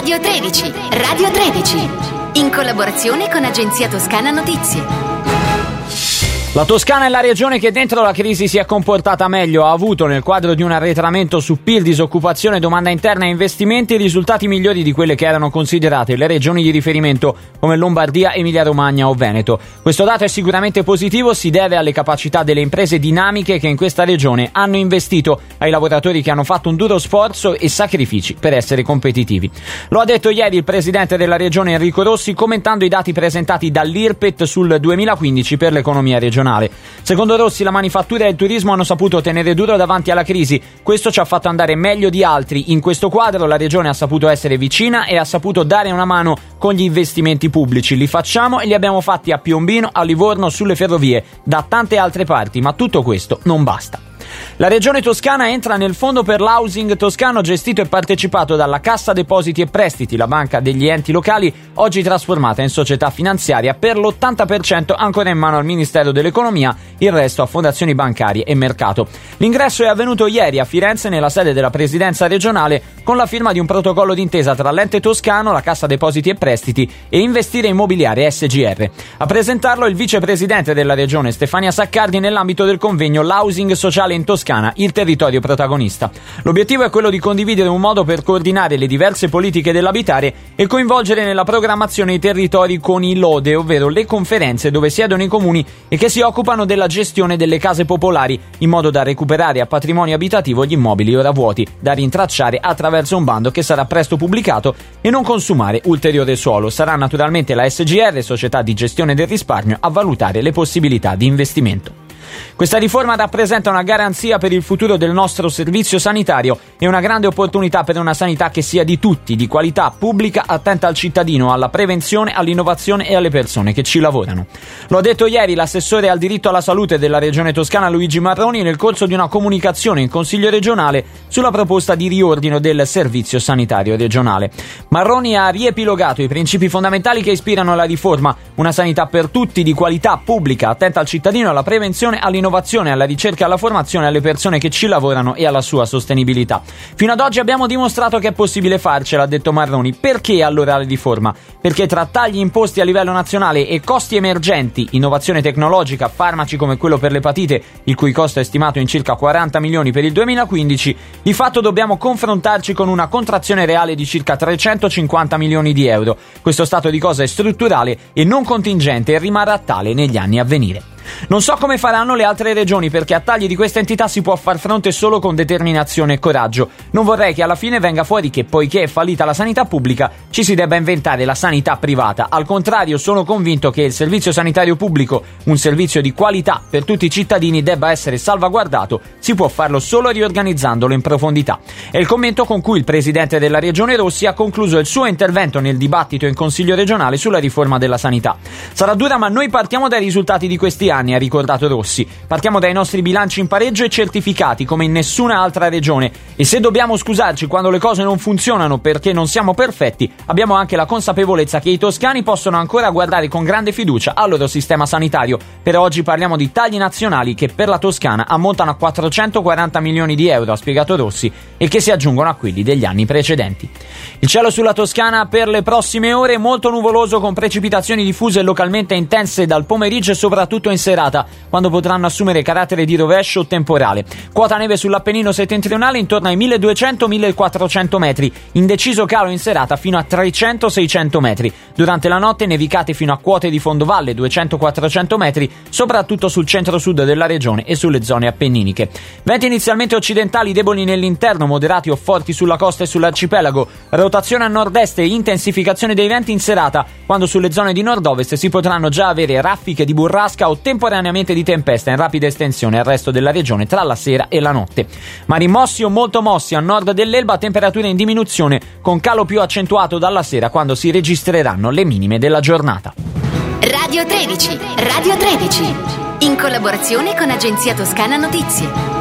Radio 13, Radio 13, in collaborazione con Agenzia Toscana Notizie. La Toscana è la regione che dentro la crisi si è comportata meglio, ha avuto nel quadro di un arretramento su PIL, disoccupazione, domanda interna e investimenti risultati migliori di quelle che erano considerate le regioni di riferimento come Lombardia, Emilia-Romagna o Veneto. Questo dato è sicuramente positivo, si deve alle capacità delle imprese dinamiche che in questa regione hanno investito, ai lavoratori che hanno fatto un duro sforzo e sacrifici per essere competitivi. Lo ha detto ieri il presidente della regione Enrico Rossi commentando i dati presentati dall'IRPET sul 2015 per l'economia regionale. Secondo Rossi la manifattura e il turismo hanno saputo tenere duro davanti alla crisi, questo ci ha fatto andare meglio di altri. In questo quadro la regione ha saputo essere vicina e ha saputo dare una mano con gli investimenti pubblici, li facciamo e li abbiamo fatti a Piombino, a Livorno, sulle ferrovie, da tante altre parti, ma tutto questo non basta. La regione toscana entra nel fondo per l'housing toscano gestito e partecipato dalla Cassa Depositi e Prestiti, la banca degli enti locali, oggi trasformata in società finanziaria, per l'80% ancora in mano al Ministero dell'Economia, il resto a fondazioni bancarie e mercato. L'ingresso è avvenuto ieri a Firenze nella sede della presidenza regionale con la firma di un protocollo d'intesa tra l'ente toscano, la Cassa Depositi e Prestiti e Investire Immobiliare SGR. A presentarlo il vicepresidente della regione Stefania Saccardi nell'ambito del convegno L'housing sociale in Toscana, il territorio protagonista. L'obiettivo è quello di condividere un modo per coordinare le diverse politiche dell'abitare e coinvolgere nella programmazione i territori con i LODE, ovvero le conferenze dove siedono i comuni e che si occupano della gestione delle case popolari, in modo da recuperare a patrimonio abitativo gli immobili ora vuoti, da rintracciare attraverso un bando che sarà presto pubblicato e non consumare ulteriore suolo. Sarà naturalmente la SGR, società di gestione del risparmio, a valutare le possibilità di investimento. Questa riforma rappresenta una garanzia per il futuro del nostro servizio sanitario e una grande opportunità per una sanità che sia di tutti, di qualità, pubblica, attenta al cittadino, alla prevenzione, all'innovazione e alle persone che ci lavorano. Lo ha detto ieri l'assessore al diritto alla salute della regione toscana Luigi Marroni nel corso di una comunicazione in Consiglio regionale sulla proposta di riordino del servizio sanitario regionale. Marroni ha riepilogato i principi fondamentali che ispirano la riforma: una sanità per tutti, di qualità, pubblica, attenta al cittadino, alla prevenzione, all'innovazione, alla ricerca e alla formazione, alle persone che ci lavorano e alla sua sostenibilità. Fino ad oggi abbiamo dimostrato che è possibile farcela, ha detto Marroni. Perché allora la riforma? Perché tra tagli imposti a livello nazionale e costi emergenti, innovazione tecnologica, farmaci come quello per l'epatite, il cui costo è stimato in circa 40 milioni per il 2015, di fatto dobbiamo confrontarci con una contrazione reale di circa 350 milioni di euro. Questo stato di cose è strutturale e non contingente e rimarrà tale negli anni a venire. Non so come faranno le altre regioni, perché a tagli di questa entità si può far fronte solo con determinazione e coraggio. Non vorrei che alla fine venga fuori che, poiché è fallita la sanità pubblica, ci si debba inventare la sanità privata. Al contrario, sono convinto che il servizio sanitario pubblico, un servizio di qualità per tutti i cittadini, debba essere salvaguardato. Si può farlo solo riorganizzandolo in profondità. È il commento con cui il presidente della regione Rossi ha concluso il suo intervento nel dibattito in Consiglio regionale sulla riforma della sanità. Sarà dura, ma noi partiamo dai risultati di questi anni, ha ricordato Rossi. Partiamo dai nostri bilanci in pareggio e certificati come in nessuna altra regione, e se dobbiamo scusarci quando le cose non funzionano perché non siamo perfetti, abbiamo anche la consapevolezza che i toscani possono ancora guardare con grande fiducia al loro sistema sanitario. Per oggi parliamo di tagli nazionali che per la Toscana ammontano a 440 milioni di euro, ha spiegato Rossi, e che si aggiungono a quelli degli anni precedenti. Il cielo sulla Toscana per le prossime ore molto nuvoloso, con precipitazioni diffuse e localmente intense dal pomeriggio e soprattutto in serata, quando potranno assumere carattere di rovescio o temporale. Quota neve sull'Appennino settentrionale intorno ai 1200-1400 metri, indeciso calo in serata fino a 300-600 metri. Durante la notte nevicate fino a quote di fondovalle 200-400 metri, soprattutto sul centro-sud della regione e sulle zone appenniniche. Venti inizialmente occidentali deboli nell'interno, moderati o forti sulla costa e sull'arcipelago, rotazione a nord-est e intensificazione dei venti in serata, quando sulle zone di nord-ovest si potranno già avere raffiche di burrasca o temporaneamente di tempesta in rapida estensione al resto della regione tra la sera e la notte. Mari mossi o molto mossi a nord dell'Elba, temperature in diminuzione, con calo più accentuato dalla sera quando si registreranno le minime della giornata. Radio 13, Radio 13, in collaborazione con Agenzia Toscana Notizie.